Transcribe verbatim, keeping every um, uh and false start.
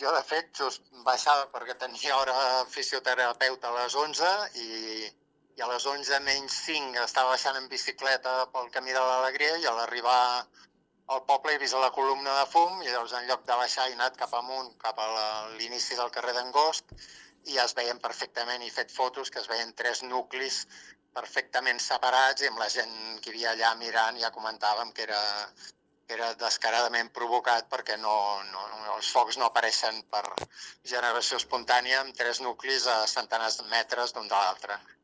Jo, de fet, just baixava perquè tenia hora fisioterapeuta a les onze i, i a les onze menys cinc estava baixant en bicicleta pel camí de l'Alegria i a l'arribar al poble he vist la columna de fum i llavors en lloc de baixar he anat cap amunt, cap a l'inici del carrer d'Angost i ja es veien perfectament, i fet fotos, que es veien tres nuclis perfectament separats i amb la gent que hi havia allà mirant ja comentàvem que era que era descaradament provocat perquè no, no, els focs no apareixen per generació espontània amb tres nuclis a centenars de metres d'un de l'altre.